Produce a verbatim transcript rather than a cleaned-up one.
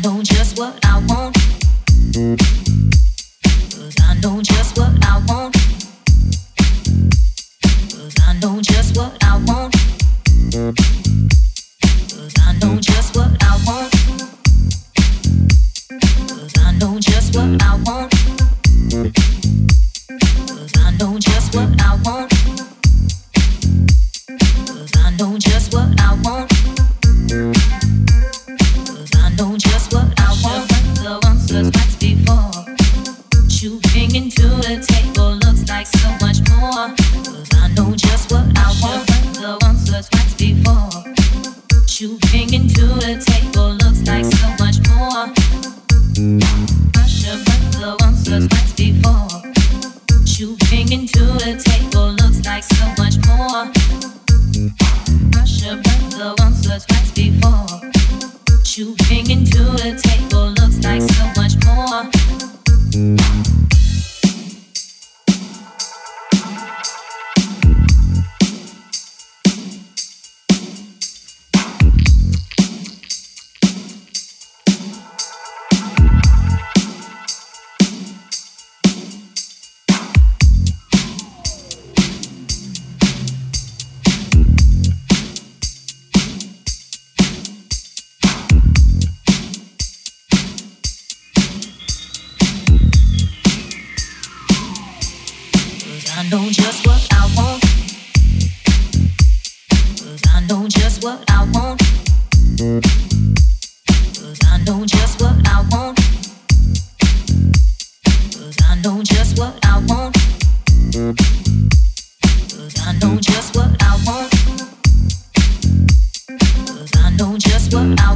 know just what I want. 'Cause I know just what I want. 'Cause I know just what I want. 'Cause I know just what I want. 'Cause I know just what I want. 'Cause I know just what I want. 'Cause I know just what I want. 'Cause I know just what I want. The once or twice before. Shooting into the table looks like so much more. 'Cause I know just what I want. The once or twice before. Shooting into the table looks like so much more. Rush up the once or twice before. Shooting into the table looks like so much more. Rush up the once or twice before. Shooting into the table looks like so much more. I know just what I want. 'Cause I know just what I want. 'Cause I know just what I want. 'Cause I know just what I want. 'Cause I know just what I want. 'Cause I know just what I